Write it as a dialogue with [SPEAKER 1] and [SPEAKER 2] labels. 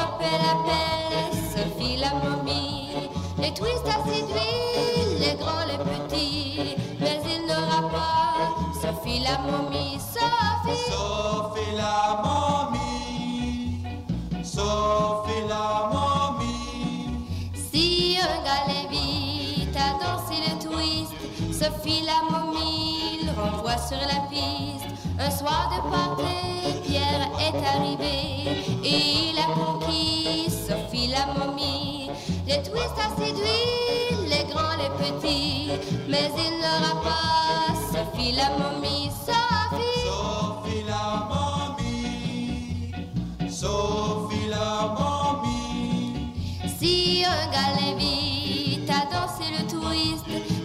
[SPEAKER 1] appelle Sophie la momie. Les twists a séduit les grands, les petits, mais il n'aura pas Sophie la momie. Sophie,
[SPEAKER 2] Sophie la momie, Sophie la momie.
[SPEAKER 1] Si un gars l'invite à danser le twist, Sophie la momie le renvoie sur la piste. Un soir de party, Pierre est arrivé et il a conquis Sophie la momie. Les twists a séduit les grands, les petits, mais il n'aura pas Sophie la momie. Sophie,
[SPEAKER 2] Sophie la momie, Sophie la momie.
[SPEAKER 1] si un gars l'invite à danser le twist,